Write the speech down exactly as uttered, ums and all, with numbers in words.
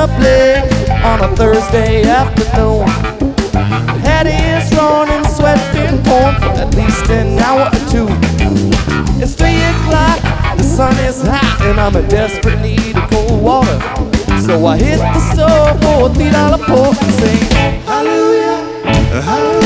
play on a Thursday afternoon. Head is drawn and sweat been pouring for at least an hour or two. It's three o'clock, the sun is hot, and I'm in desperate need of cold water. So I hit the store for a three dollar pour and sing hallelujah, hallelujah.